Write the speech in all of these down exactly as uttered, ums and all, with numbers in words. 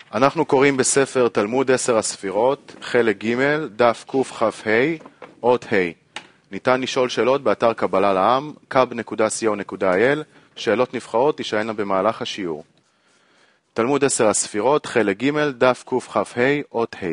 אנחנו קוראים בספר תלמוד עשר הספירות, חלק ג', דף קכ"ה, אות ה'. ניתן לשאול שאלות באתר קבלה לעם, קב נקודה סי או נקודה איי אל, שאלות נבחרות תישאלנה במהלך השיעור. תלמוד עשר הספירות, חלק ג', דף קכ"ה, אות ה'.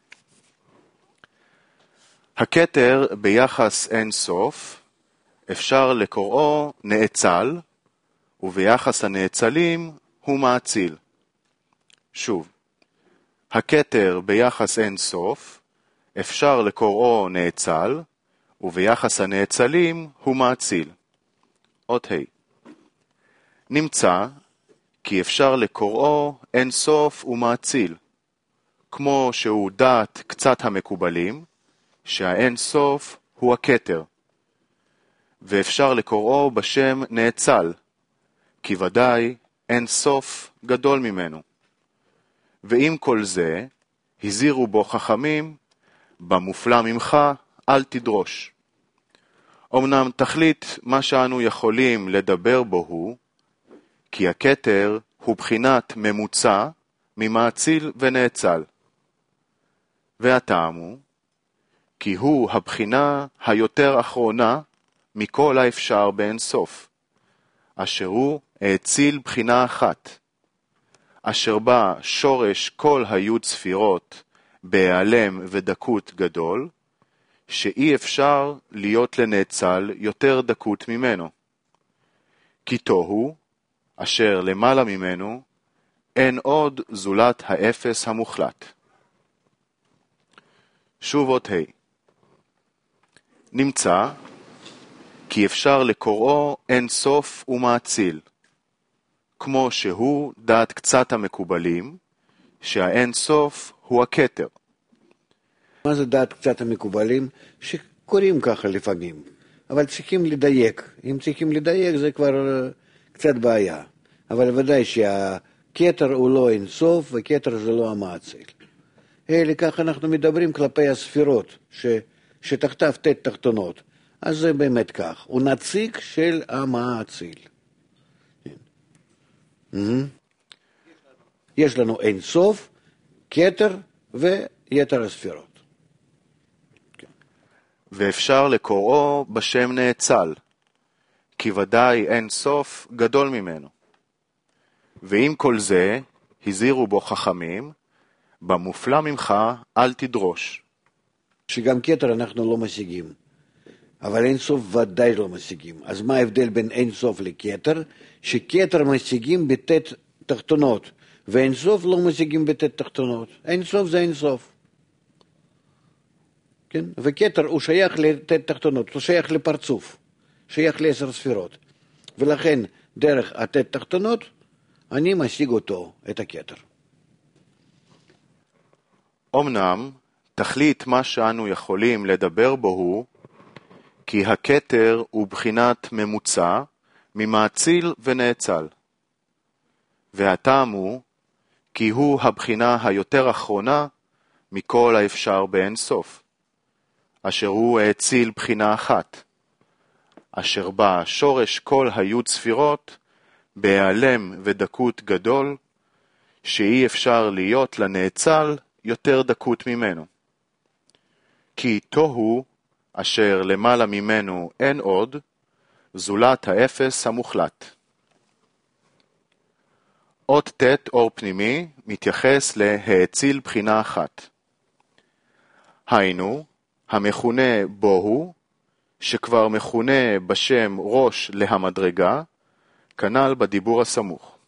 הכתר ביחס אין סוף, אפשר לקוראו נאצל, וביחס הנאצלים הוא מאציל. שוב, הכתר ביחס אין סוף, אפשר לקוראו נאצל, וביחס הנאצלים הוא מאציל. אות ה'. נמצא כי אפשר לקוראו אין סוף ומאציל, כמו שהוא דעת קצת המקובלים, שהאין סוף הוא הכתר, ואפשר לקוראו בשם נאצל, כי ודאי אין סוף גדול ממנו. ועם כל זה, הזהירו בו חכמים, במופלא ממך אל תדרוש. אמנם תכלית מה שאנו יכולים לדבר בו הוא, כי הכתר הוא בחינת ממוצע ממאציל ונאצל. והטעם הוא, כי הוא הבחינה היותר אחרונה מכל האפשר באין סוף, אשר הוא האציל בחינה אחת, אשר בה שורש כל היוד ספירות בהיעלם ודקות גדול, שאי אפשר להיות לנאצל יותר דקות ממנו. כי תוהו, אשר למעלה ממנו, אין עוד זולת האפס המוחלט. שוב אות ה'. נמצא כי אפשר לקוראו אין סוף ומאציל, כמו שהוא דעת קצת המקובלים, שהאין סוף הוא הכתר. מה זה דעת קצת המקובלים? שקוראים ככה לפעמים, אבל צריכים לדייק. אם צריכים לדייק זה כבר קצת בעיה. אבל ודאי שהכתר הוא לא אין סוף, וכתר זה לא המאציל. אלא כך אנחנו מדברים כלפי הספירות, ש, שתחתיו תת תחתונות. אז זה באמת כך. הוא נציג של המאציל. יש לנו אין סוף, כתר ויתר הספירות. ואפשר לקוראו בשם נאצל, כי ודאי אין סוף גדול ממנו. ועם כל זה, הזהירו בו חכמים, במופלא ממך אל תדרוש. שגם כתר אנחנו לא משיגים, אבל אין סוף ודאי לא משיגים. אז מה ההבדל בין אין סוף לכתר? שכתר משיגים בתת תחתונות, ואין סוף לא משיגים בתת תחתונות. אין סוף זה אין סוף. כן? וכתר הוא שייך לתת תחתונות, הוא שייך לפרצוף, שייך לעשר ספירות. ולכן דרך התת תחתונות אני משיג אותו, את הכתר. אמנם תכלית מה שאנו יכולים לדבר בו הוא, כי הכתר הוא בחינת ממוצע ממאציל ונאצל. והטעם הוא, כי הוא הבחינה היותר אחרונה מכל האפשר באין סוף, אשר הוא האציל בחינה אחת, אשר בה שורש כל היוד ספירות בהיעלם ודקות גדול, שאי אפשר להיות לנאצל יותר דקות ממנו. כי תוהו, אשר למעלה ממנו אין עוד, זולת האפס המוחלט. אות ת' אור פנימי מתייחס להאציל בחינה אחת. היינו, המכונה בוהו, שכבר מכונה בשם ראש להמדרגה, כנ"ל בדיבור הסמוך.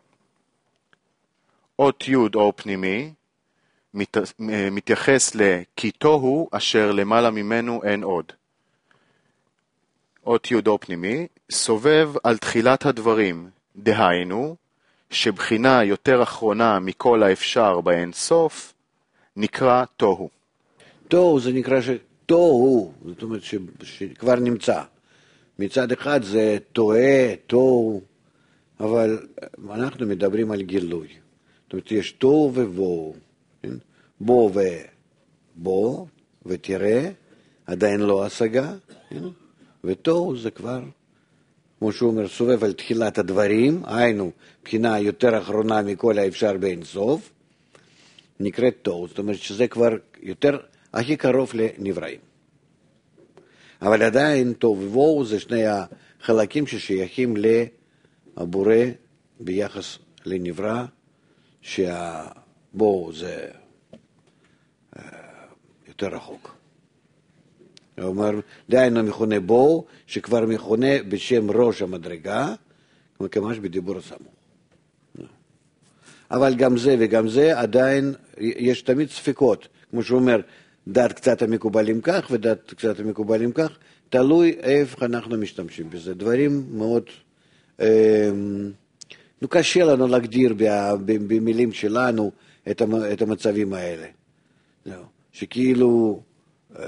אות י' אור פנימי מת, מתייחס לכי תוהו אשר למעלה ממנו אין עוד. אות י' אור פנימי סובב על תחילת הדברים, דהיינו, שבחינה יותר אחרונה מכל האפשר באין סוף, נקרא תוהו. תוהו זה נקרא שתוהו, זאת אומרת ש... שכבר נמצא. מצד אחד זה תוהה, תוהו, אבל אנחנו מדברים על גילוי. זאת אומרת, יש תוהו ובוהו. כן? בוא ובוא, ותראה, עדיין לא השגה, כן? ותוהו זה כבר, כמו שהוא אומר, סובב על תחילת הדברים, היינו, בחינה יותר אחרונה מכל האפשר באין סוף, נקראת תוהו, זאת אומרת שזה כבר יותר, הכי קרוב לנבראים. אבל עדיין תוהו ובוהו זה שני החלקים ששייכים לבורא ביחס לנברא, שהבוהו זה יותר רחוק. הוא אומר, דהיינו מכונה בוהו, שכבר מכונה בשם ראש המדרגה, כמש בדיבור הסמוך. אבל גם זה וגם זה עדיין יש תמיד ספקות, כמו שהוא אומר, דת קצת המקובלים כך ודת קצת המקובלים כך, תלוי איפה אנחנו משתמשים בזה. דברים מאוד, אה, נו קשה לנו להגדיר במילים שלנו את המצבים האלה. שכאילו, אה,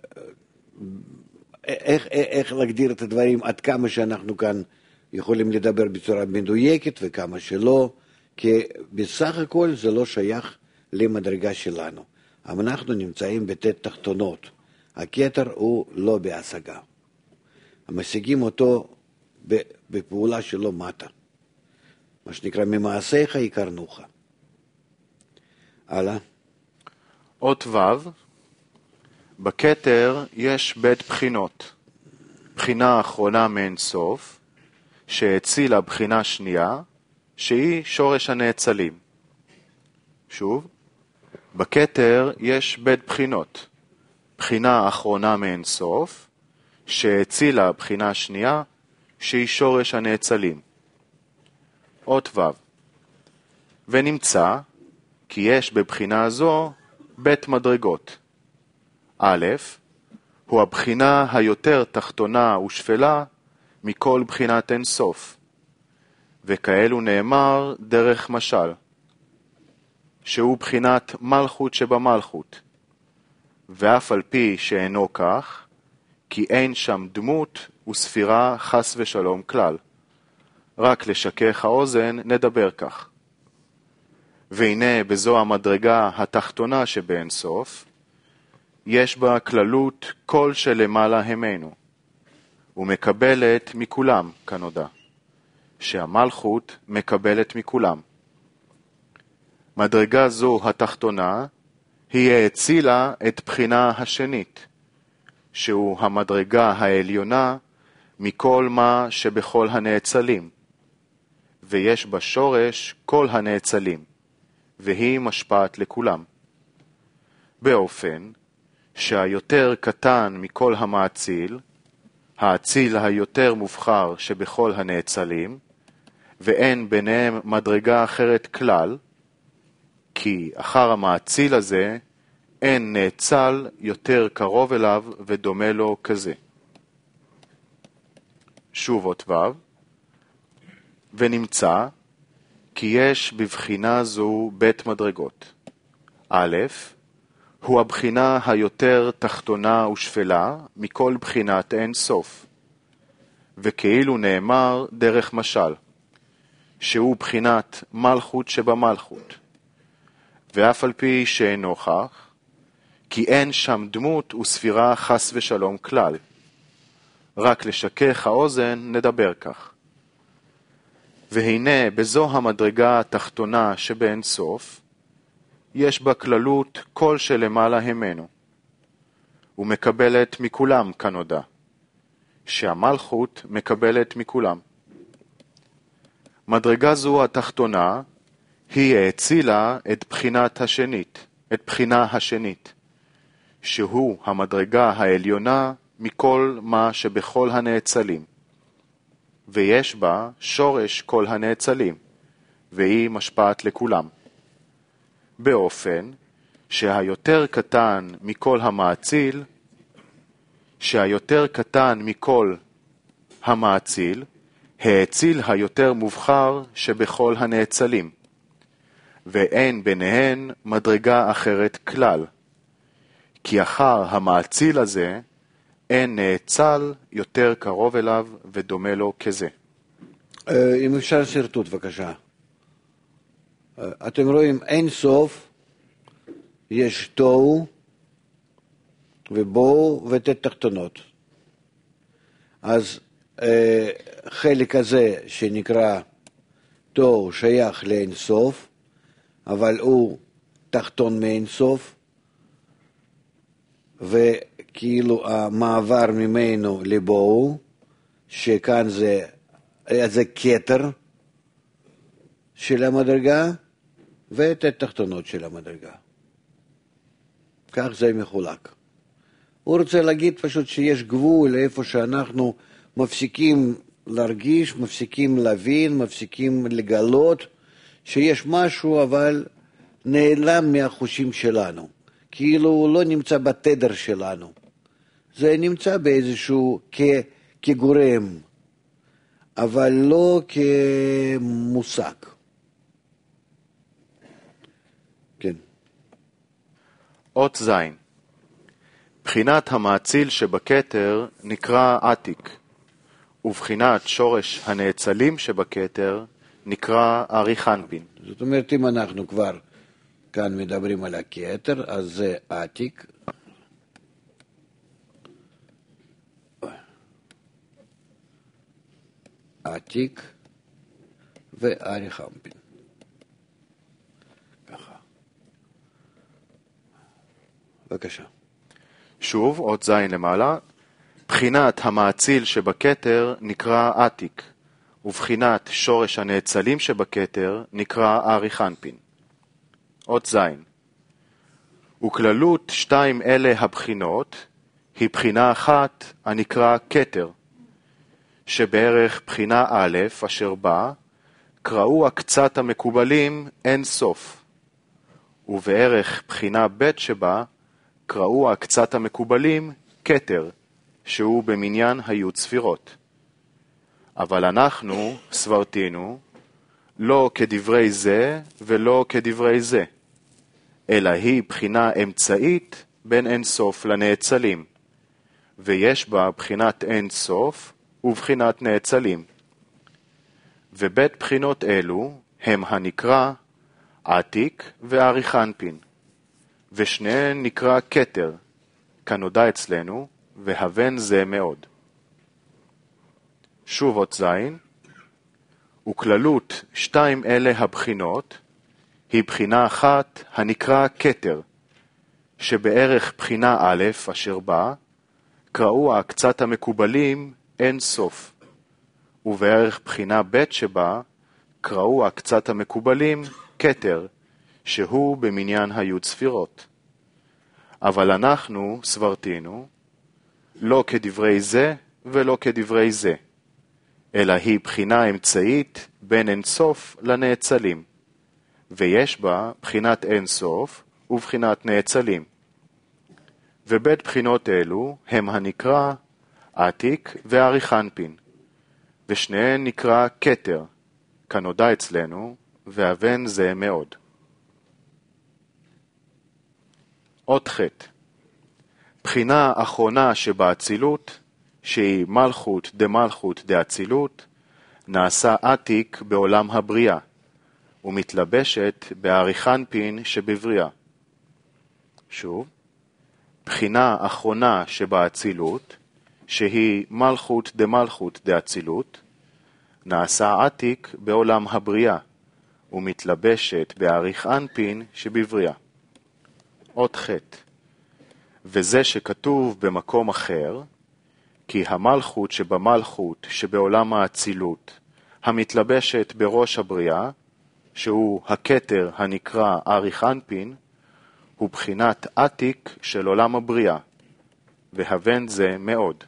איך, איך להגדיר את הדברים עד כמה שאנחנו כאן יכולים לדבר בצורה מדויקת וכמה שלא, כי בסך הכל זה לא שייך למדרגה שלנו. אבל אנחנו נמצאים בתת תחתונות. הכתר הוא לא בהשגה. משיגים אותו בפעולה שלו מטה. מה שנקרא, ממעשיך יקרנוך. הלאה. אות ו' בכתר יש בית בחינות. בחינה אחרונה מאין סוף, שהצילה בחינה שנייה, שהיא שורש הנאצלים. שוב, בכתר יש בית בחינות. בחינה אחרונה מאין סוף, שהצילה בחינה שנייה, שהיא שורש הנאצלים. אות ו' ונמצא כי יש בבחינה הזו בית מדרגות. א', הוא הבחינה היותר תחתונה ושפלה מכל בחינת אין סוף, וכאלו נאמר דרך משל, שהוא בחינת מלכות שבמלכות, ואף על פי שאינו כך, כי אין שם דמות וספירה חס ושלום כלל. רק לשכך האוזן נדבר כך. והנה בזו המדרגה התחתונה שבאין סוף, יש בה כללות כל שלמעלה המנו, ומקבלת מכולם כנודע, שהמלכות מקבלת מכולם. מדרגה זו התחתונה היא האצילה את בחינה השנית, שהוא המדרגה העליונה מכל מה שבכל הנאצלים, ויש בה שורש כל הנאצלים, והיא משפעת לכולם. באופן שהיותר קטן מכל המאציל, האציל היותר מובחר שבכל הנאצלים, ואין ביניהם מדרגה אחרת כלל, כי אחר המאציל הזה אין נאצל יותר קרוב אליו ודומה לו כזה. שוב אות ו' ונמצא כי יש בבחינה זו בית מדרגות. א', הוא הבחינה היותר תחתונה ושפלה מכל בחינת אין סוף, וכאילו נאמר דרך משל, שהוא בחינת מלכות שבמלכות, ואף על פי שאינו כך, כי אין שם דמות וספירה חס ושלום כלל. רק לשכך האוזן נדבר כך. והנה בזו המדרגה התחתונה שבאין סוף, יש בה כללות כל שלמעלה המנו, ומקבלת מכולם כנודע, שהמלכות מקבלת מכולם. מדרגה זו התחתונה היא האצילה את בחינת השנית, את בחינה השנית, שהוא המדרגה העליונה מכל מה שבכל הנאצלים, ויש בה שורש כל הנאצלים, והיא משפעת לכולם. באופן שהיותר קטן מכל המאציל, שהיותר קטן מכל המאציל, האציל היותר מובחר שבכל הנאצלים, ואין ביניהן מדרגה אחרת כלל, כי אחר המאציל הזה אין נאצל יותר קרוב אליו ודומה לו כזה. אם אפשר שרטוט בבקשה. אתם רואים אין סוף, יש תוהו ובוהו ותת תחתונות. אז חלק הזה שנקרא תוהו שייך לאין סוף, אבל הוא תחתון מאין סוף, וכאילו המעבר ממנו לבואו, שכאן זה, זה כתר של המדרגה, ואת התחתונות של המדרגה. כך זה מחולק. הוא רוצה להגיד פשוט שיש גבול איפה שאנחנו מפסיקים להרגיש, מפסיקים להבין, מפסיקים לגלות, שיש משהו אבל נעלם מהחושים שלנו. כאילו הוא לא נמצא בתדר שלנו. זה נמצא באיזשהו כ, כגורם, אבל לא כמושג. כן. אות זין. בחינת המאציל שבכתר נקרא עתיק, ובחינת שורש הנאצלים שבכתר נקרא אריך אנפין. זאת אומרת, אם אנחנו כבר כאן מדברים על הכתר, אז זה עתיק. עתיק ואריך אנפין. ככה. בבקשה. שוב, אות זין למעלה. בחינת המאציל שבכתר נקרא עתיק, ובחינת שורש הנאצלים שבכתר נקרא אריך אנפין. אות זין. וכללות שתיים אלה הבחינות היא בחינה אחת הנקרא כתר, שבערך בחינה א' אשר בה קראו הקצת המקובלים אין סוף, ובערך בחינה ב' שבה קראו הקצת המקובלים כתר, שהוא במניין היו צפירות. אבל אנחנו סברתינו לא כדברי זה ולא כדברי זה, אלא היא בחינה אמצעית בין אין סוף לנאצלים, ויש בה בחינת אין סוף ובחינת נאצלים. ובית בחינות אלו הם הנקרא עתיק ואריך אנפין, ושניהם נקרא כתר, כנודע אצלנו, והבן זה מאוד. שוב אות זין. וכללות שתיים אלה הבחינות היא בחינה אחת הנקרא כתר, שבערך בחינה א' אשר בה קראו הקצת המקובלים אין סוף, ובערך בחינה ב' שבה קראו הקצת המקובלים כתר, שהוא במניין היו צפירות. אבל אנחנו סברתינו לא כדברי זה ולא כדברי זה, אלא היא בחינה אמצעית בין אין סוף לנאצלים, ויש בה בחינת אין סוף ובחינת נאצלים. ובית בחינות אלו הם הנקרא עתיק ואריך אנפין, ושניהם נקרא כתר, כנודע אצלנו, והבן זה מאוד. אות ח'. בחינה אחרונה שבאצילות, שהיא מלכות דמלכות דאצילות, נעשה עתיק בעולם הבריאה, ומתלבשת באריך אנפין שבבריאה. שוב, בחינה אחרונה שבאצילות, שהיא מלכות דמלכות דאצילות, נעשה עתיק בעולם הבריאה, ומתלבשת באריך אנפין שבבריאה. אות ח'. וזה שכתוב במקום אחר, כי המלכות שבמלכות שבעולם האצילות, המתלבשת בראש הבריאה, שהוא הכתר הנקרא אריך אנפין, הוא בחינת עתיק של עולם הבריאה, והבן זה מאוד.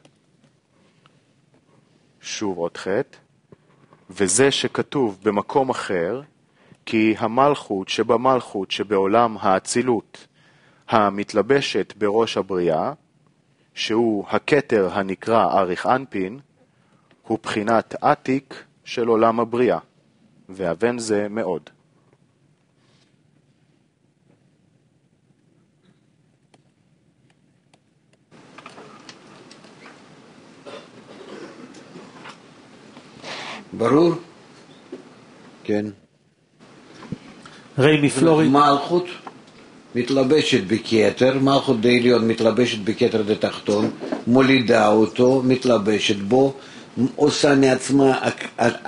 שוב אות ח'. וזה שכתוב במקום אחר, כי המלכות שבמלכות שבעולם האצילות, המתלבשת בראש הבריאה, שהוא הכתר הנקרא אריך אנפין, הוא בחינת עתיק של עולם הבריאה, והבן זה מאוד. ברור? כן. רבי פלורי. מלכות מתלבשת בכתר, מלכות דעליון מתלבשת בכתר דתחתון, מולידה אותו, מתלבשת בו, עושה מעצמה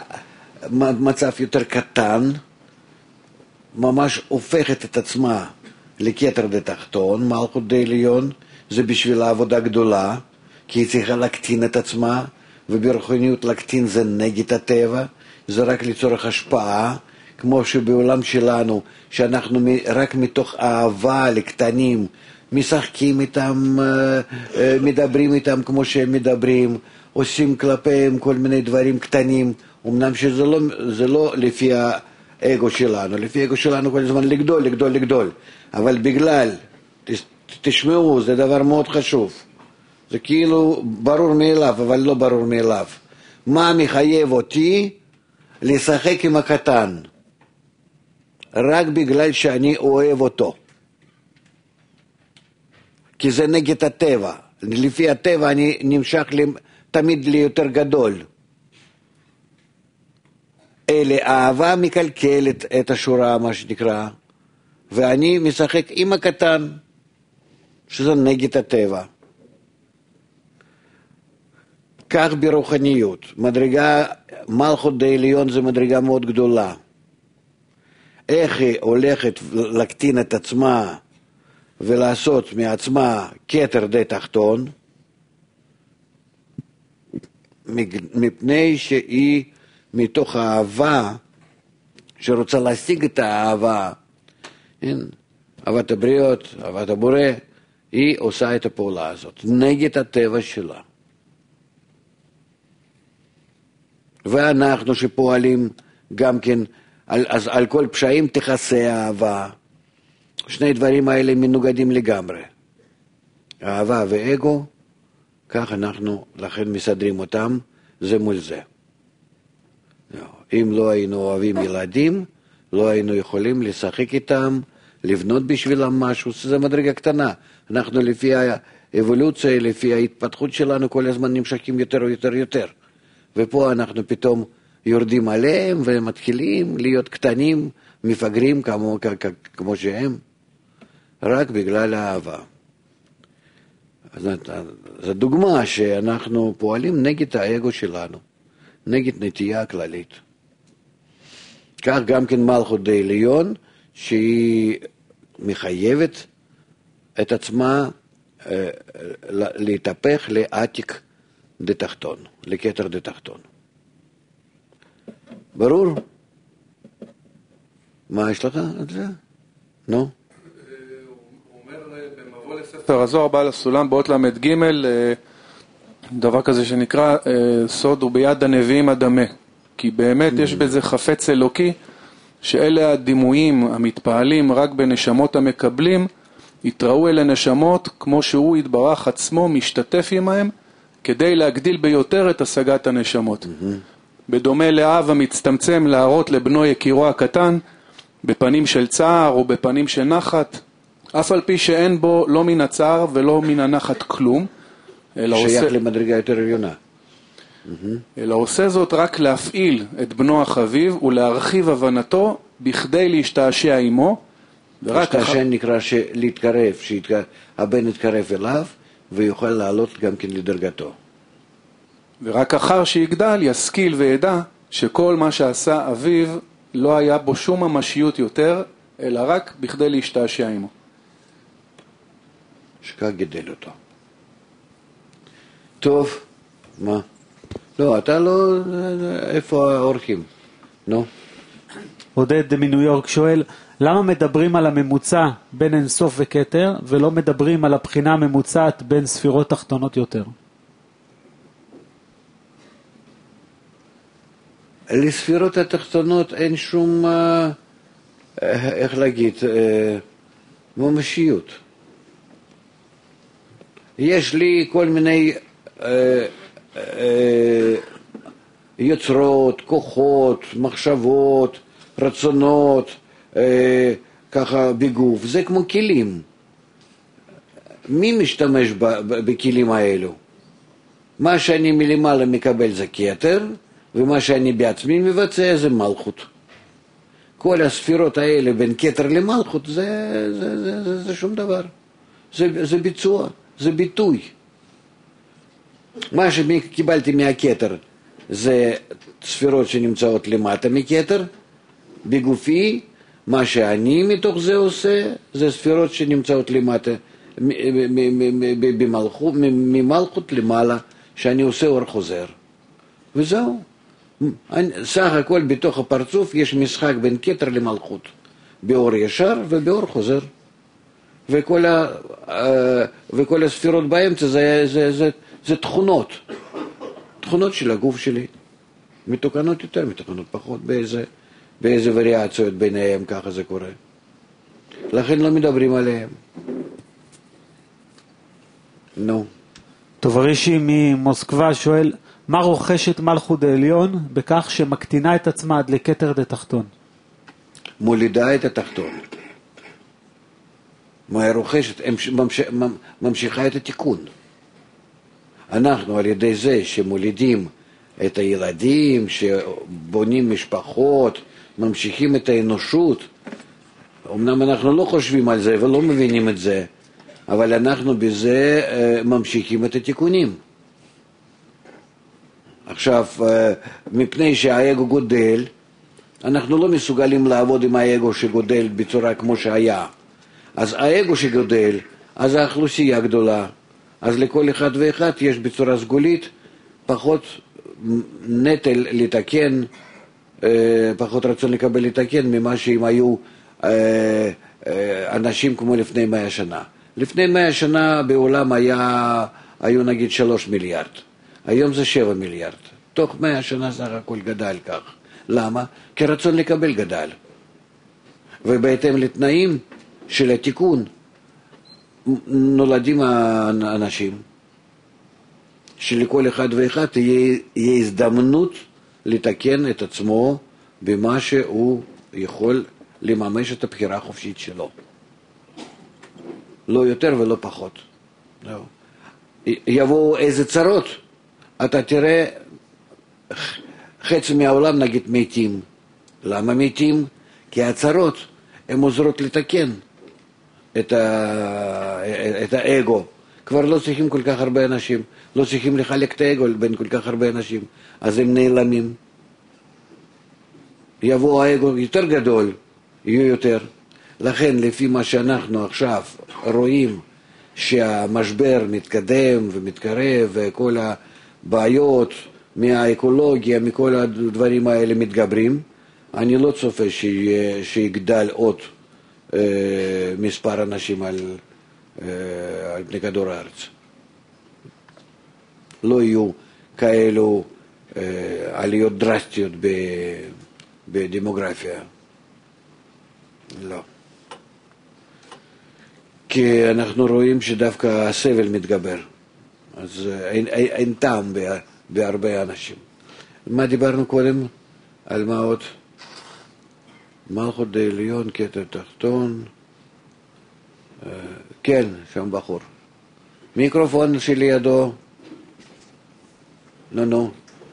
מצב יותר קטן, ממש הופכת את עצמה לכתר דתחתון, מלכות דעליון, זה בשביל העבודה גדולה, כי היא צריכה להקטין את עצמה, וברוחניות להקטין זה נגד הטבע, זה רק לצורך השפעה, כמו שבעולם שלנו, שאנחנו רק מתוך אהבה לקטנים, משחקים איתם, מדברים איתם כמו שהם מדברים, עושים כלפיהם כל מיני דברים קטנים, אמנם שזה לא, זה לא לפי האגו שלנו, לפי האגו שלנו כל הזמן לגדול, לגדול, לגדול, אבל בגלל, תשמעו, זה דבר מאוד חשוב, זה כאילו ברור מאליו, אבל לא ברור מאליו. מה מחייב אותי לשחק עם הקטן? רק בגלל שאני אוהב אותו. כי זה נגד הטבע. לפי הטבע אני נמשך לי, תמיד ליותר גדול. אלה אהבה מקלקלת את השורה, מה שנקרא, ואני משחק עם הקטן, שזה נגד הטבע. כך ברוחניות. מדרגה, מלכות דעליון זה מדרגה מאוד גדולה. איך היא הולכת להקטין את עצמה ולעשות מעצמה כתר דתחתון, מפני שהיא מתוך האהבה, שרוצה להשיג את האהבה, אהבת הבריות, אהבת הבורא, היא עושה את הפעולה הזאת, נגד הטבע שלה. ואנחנו שפועלים גם כן, על, אז על כל פשעים תכסה האהבה. שני דברים האלה מנוגדים לגמרי. אהבה ואגו, כך אנחנו לכן מסדרים אותם, זה מול זה. אם לא היינו אוהבים ילדים, לא היינו יכולים לשחק איתם, לבנות בשבילם משהו, זה מדרגה קטנה. אנחנו לפי האבולוציה, לפי ההתפתחות שלנו, כל הזמן נמשכים יותר ויותר יותר. ופה אנחנו פתאום יורדים עליהם ומתחילים להיות קטנים, מפגרים כמו, כמו שהם, רק בגלל האהבה. זו דוגמה שאנחנו פועלים נגד האגו שלנו, נגד נטייה הכללית. כך גם כן מלכות דעליון, שהיא מחייבת את עצמה אה, להתהפך לעתיק דתחתון, לכתר דתחתון. ברור? מה יש לך את זה? נו? הוא אומר במבוא לספר הזוהר בעל הסולם באות למד ג' דבר כזה שנקרא סוד וביד הנביאים הדמה, כי באמת יש בזה חפץ אלוקי, שאלה הדימויים המתפעלים רק בנשמות המקבלים, יתראו אלה נשמות כמו שהוא יתברך עצמו משתתף עמהם, כדי להגדיל ביותר את השגת הנשמות. Mm-hmm. בדומה לאב המצטמצם להראות לבנו יקירו הקטן, בפנים של צער או בפנים של נחת, אף על פי שאין בו לא מן הצער ולא מן הנחת כלום, אלא שייך עושה, למדרגה יותר עליונה. Mm-hmm. אלא עושה זאת רק להפעיל את בנו החביב ולהרחיב הבנתו בכדי להשתעשע עמו. להשתעשע אחר... נקרא להתקרב, שהבן יתקרב אליו ויוכל לעלות גם כן לדרגתו. ורק אחר שיגדל ישכיל וידע שכל מה שעשה אביו לא היה בו שום ממשיות יותר, אלא רק בכדי להשתעשע עמו. שכך גידל אותו. טוב, מה? לא, אתה לא... איפה האורחים? נו? עודד מניו יורק שואל, למה מדברים על הממוצע בין אינסוף וכתר, ולא מדברים על הבחינה הממוצעת בין ספירות תחתונות יותר? לספירות התחתונות אין שום, איך להגיד, ממשיות. יש לי כל מיני יוצרות, כוחות, מחשבות, רצונות, ככה בגוף. זה כמו כלים. מי משתמש בכלים האלו? מה שאני מלמעלה מקבל זה כתר, ומה שאני בעצמי מבצע זה מלכות. כל הספירות האלה בין כתר למלכות זה, זה, זה, זה, זה שום דבר. זה, זה ביצוע, זה ביטוי. מה שקיבלתי מהכתר זה ספירות שנמצאות למטה מכתר, בגופי, מה שאני מתוך זה עושה, זה ספירות שנמצאות למטה, ממלכות למעלה, שאני עושה אור חוזר. וזהו. סך הכל בתוך הפרצוף יש משחק בין כתר למלכות, באור ישר ובאור חוזר. וכל, ה, וכל הספירות באמצע זה, זה, זה, זה תכונות, תכונות של הגוף שלי, מתוקנות יותר, מתוקנות פחות, באיזה, באיזה וריאציות ביניהם, ככה זה קורה. לכן לא מדברים עליהם. נו. טוברישי ממוסקבה שואל, מה רוכשת מלכות העליון בכך שמקטינה את עצמה עד לכתר דתחתון? מולידה את התחתון. מה היא רוכשת? ממשיכה את התיקון. אנחנו על ידי זה שמולידים את הילדים, שבונים משפחות, ממשיכים את האנושות. אמנם אנחנו לא חושבים על זה ולא מבינים את זה, אבל אנחנו בזה ממשיכים את התיקונים. עכשיו, מפני שהאגו גודל, אנחנו לא מסוגלים לעבוד עם האגו שגודל בצורה כמו שהיה. אז האגו שגודל, אז האוכלוסייה גדולה, אז לכל אחד ואחד יש בצורה סגולית פחות נטל לתקן, פחות רצון לקבל לתקן ממה שהם היו אנשים כמו לפני מאה שנה. לפני מאה שנה בעולם היה, היו נגיד שלוש מיליארד, היום זה שבע מיליארד. תוך מאה שנה סך הכל גדל כך. למה? כי רצון לקבל גדל. ובהתאם לתנאים של התיקון נולדים האנשים שלכל אחד ואחד תהיה, תהיה הזדמנות לתקן את עצמו במה שהוא יכול לממש את הבחירה החופשית שלו. לא יותר ולא פחות. לא. יבואו איזה צרות, אתה תראה חצי מהעולם נגיד מתים. למה מתים? כי הצרות הן עוזרות לתקן את, ה... את האגו. כבר לא צריכים כל כך הרבה אנשים, לא צריכים לחלק את האגו בין כל כך הרבה אנשים, אז הם נעלמים. יבוא האגו יותר גדול, יהיו יותר. לכן לפי מה שאנחנו עכשיו רואים שהמשבר מתקדם ומתקרב וכל הבעיות מהאקולוגיה, מכל הדברים האלה מתגברים, אני לא צופה שיגדל עוד אה, מספר אנשים על, אה, על פני כדור הארץ. לא יהיו כאלו אה, עליות דרסטיות ב, בדמוגרפיה. לא. כי אנחנו רואים שדווקא הסבל מתגבר. אז אין, אין, אין טעם בהרבה אנשים. מה דיברנו קודם? על מה עוד? מלכות העליון, כתר תחתון. כן, שם בחור. מיקרופון שלידו. נו, נו.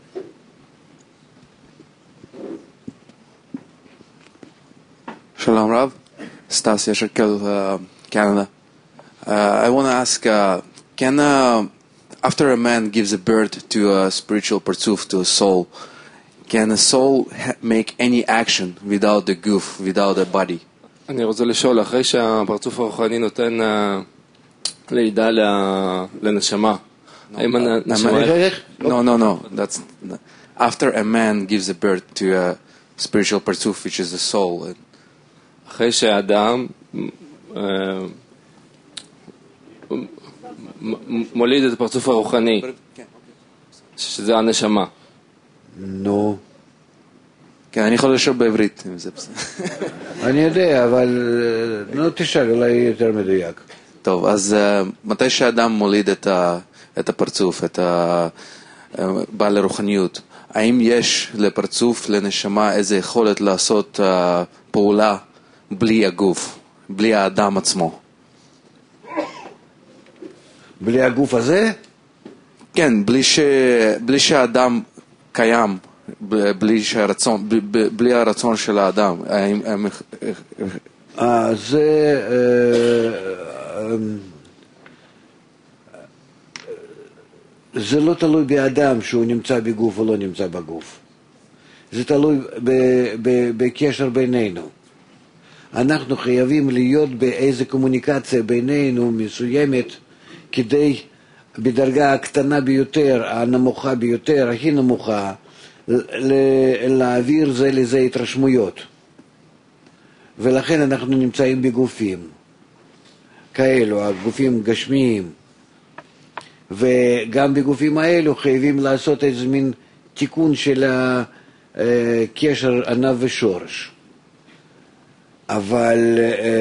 Shalom Rav, Stas Yesherkel, uh, Canada. Uh, I want to ask, uh, can uh, after a man gives a birth to a spiritual parzuf, to a soul, can a soul ha- make any action without the goof, without the body? אני רוצה לשאול, אחרי שהפרצוף הרוחני נותן לידה לנשמה, האם הנשמה... No, no, no. That's after a man gives a birth to a spiritual parzuf, which is the soul. אחרי שהאדם מוליד את הפרצוף הרוחני, שזה הנשמה. נו. כן, אני יכול לשאול בעברית, אם זה בסדר. אני יודע, אבל לא תשאל, אולי יותר מדויק. טוב, אז מתי שהאדם מוליד את הפרצוף, את בעל הרוחניות, האם יש לפרצוף, לנשמה, איזו יכולת לעשות פעולה בלי הגוף, בלי האדם עצמו? בלי הגוף הזה? כן, בלי, ש... בלי שהאדם קיים, בלי, שהרצון, בלי הרצון של האדם. אה, זה... זה לא תלוי באדם שהוא נמצא בגוף או לא נמצא בגוף. זה תלוי ב... ב... בקשר בינינו. אנחנו חייבים להיות באיזו קומוניקציה בינינו מסוימת, כדי בדרגה הקטנה ביותר, הנמוכה ביותר, הכי נמוכה, להעביר זה לזה התרשמויות. ולכן אנחנו נמצאים בגופים כאלו, הגופים גשמיים. וגם בגופים האלו חייבים לעשות איזה מין תיקון של הקשר ענב ושורש. אבל,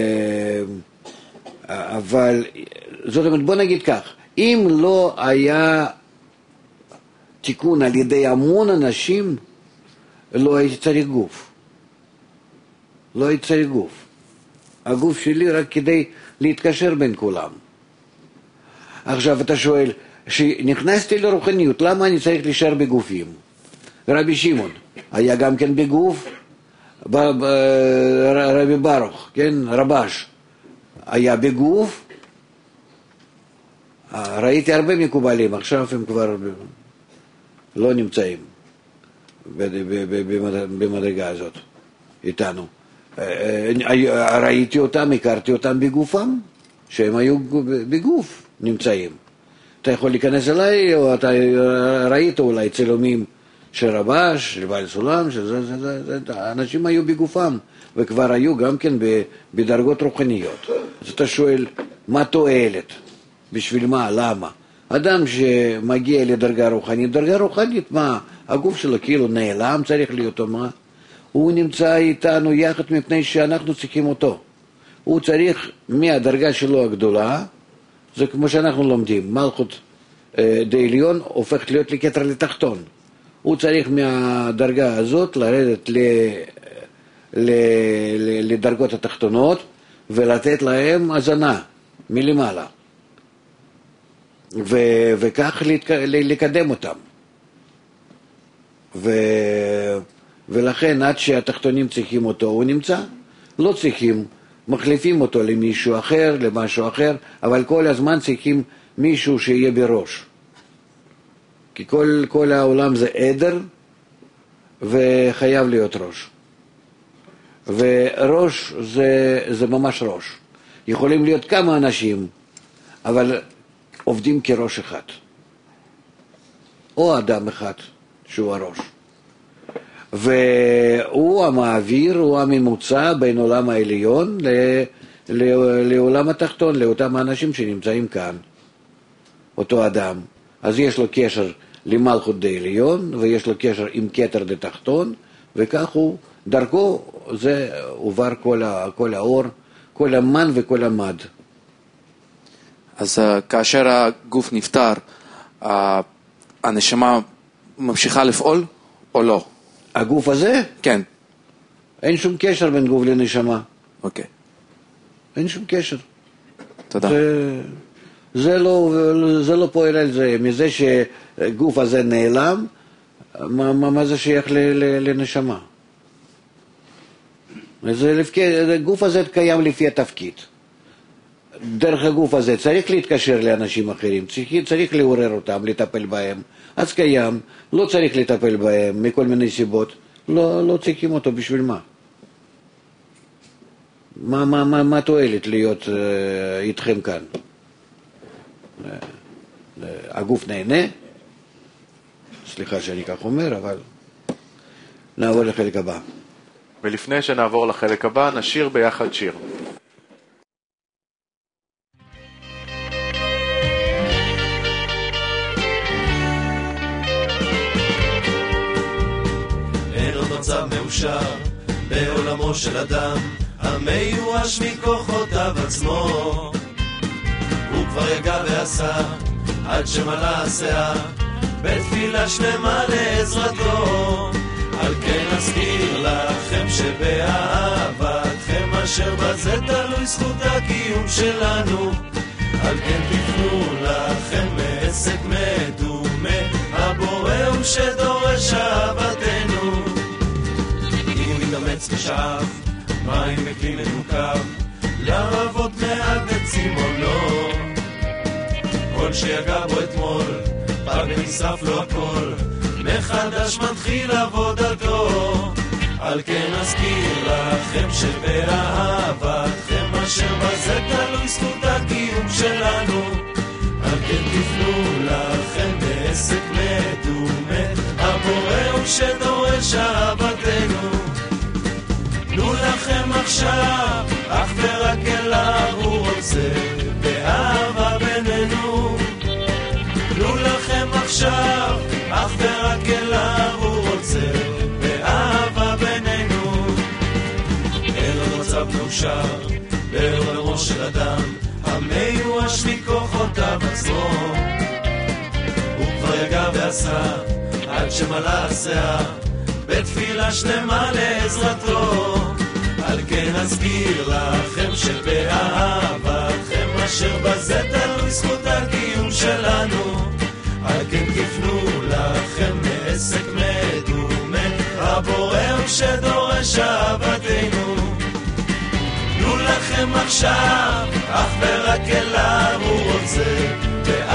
אבל, זאת אומרת, בוא נגיד כך, אם לא היה תיקון על ידי המון אנשים, לא הייתי צריך גוף. לא הייתי צריך גוף. הגוף שלי רק כדי להתקשר בין כולם. עכשיו אתה שואל, כשנכנסתי לרוחניות, למה אני צריך להישאר בגופים? רבי שמעון היה גם כן בגוף, רבי ברוך, כן, רבש, היה בגוף. ראיתי הרבה מקובלים, עכשיו הם כבר לא נמצאים במדרגה הזאת איתנו. ראיתי אותם, הכרתי אותם בגופם, שהם היו בגוף נמצאים. אתה יכול להיכנס אליי, או אתה ראית אולי צילומים של רבש, של בעל סולם, שזה, זה, זה, זה, האנשים היו בגופם, וכבר היו גם כן בדרגות רוחניות. אז אתה שואל, מה תועלת? בשביל מה? למה? אדם שמגיע לדרגה רוחנית, דרגה רוחנית, מה? הגוף שלו כאילו נעלם, צריך להיות או מה? הוא נמצא איתנו יחד מפני שאנחנו צריכים אותו. הוא צריך מהדרגה שלו הגדולה, זה כמו שאנחנו לומדים, מלכות דעליון הופכת להיות לכתר לתחתון. הוא צריך מהדרגה הזאת לרדת ל, ל, ל, לדרגות התחתונות ולתת להם הזנה מלמעלה. ו, וכך להתק, לקדם אותם. ו, ולכן עד שהתחתונים צריכים אותו הוא נמצא, לא צריכים, מחליפים אותו למישהו אחר, למשהו אחר, אבל כל הזמן צריכים מישהו שיהיה בראש. כי כל, כל העולם זה עדר, וחייב להיות ראש. וראש זה, זה ממש ראש. יכולים להיות כמה אנשים, אבל עובדים כראש אחד. או אדם אחד שהוא הראש. והוא המעביר, הוא הממוצע בין עולם העליון ל, ל, לעולם התחתון, לאותם האנשים שנמצאים כאן. אותו אדם. אז יש לו קשר למלכות דעליון, ויש לו קשר עם כתר דתחתון, וכך הוא, דרכו, זה עובר כל, ה, כל האור, כל המן וכל המד. אז uh, כאשר הגוף נפטר, uh, הנשמה ממשיכה לפעול או לא? הגוף הזה? כן. אין שום קשר בין גוף לנשמה. אוקיי. אין שום קשר. תודה. זה, זה, לא, זה לא פועל על זה. מזה שגוף הזה נעלם, מה, מה זה שייך ל, ל, לנשמה? זה, הגוף הזה קיים לפי התפקיד. דרך הגוף הזה צריך להתקשר לאנשים אחרים, צריך, צריך לעורר אותם, לטפל בהם. אז קיים, לא צריך לטפל בהם מכל מיני סיבות, לא, לא צריכים אותו בשביל מה? מה, מה, מה, מה תועלת להיות uh, איתכם כאן? Uh, uh, הגוף נהנה? סליחה שאני כך אומר, אבל נעבור לחלק הבא. ולפני שנעבור לחלק הבא, נשיר ביחד שיר. מצב מאושר בעולמו של אדם המיואש מכוחותיו עצמו, הוא כבר יגע ועשה עד שמלא השיער בתפילה שלמה לעזרתו. על כן אזכיר לכם שבאהבתכם אשר בזה תלוי זכות הקיום שלנו, על כן תפנו לכם מעסק מדומה, הבורא הוא שדורש אהבתנו. מתאמץ ושאף מים בכלי מנוקב לרבות מעט בצימונו, כל שיגע בו אתמול פג ונשרף לו הכל, מחדש מתחיל עבודתו. על כן אזכיר לכם שבאהבתכם אשר בזה תלוי זכות הקיום שלנו. על כן תפנו לכם בעסק מדומה, הבורא הוא שדורש אהבתנו. תנו לכם עכשיו, אך ורק אליו הוא רוצה, באהבה בינינו. תנו לכם עכשיו, אך ורק אליו הוא רוצה, באהבה בינינו. אין עוד מצב מאושר, בעולמו של אדם, המיואש מכוחותיו עצמו. הוא כבר יגע ועשה, עד שמלא השיער, בתפילה שלמה לעזרתו. על כן אזכיר לכם שבאהבתכם אשר בזה תלוי זכות הקיום שלנו. על כן תפנו לכם מעסק מדומה, הבורא הוא שדורש אהבתנו. תנו לכם עכשיו, אך ורק אליו הוא רוצה,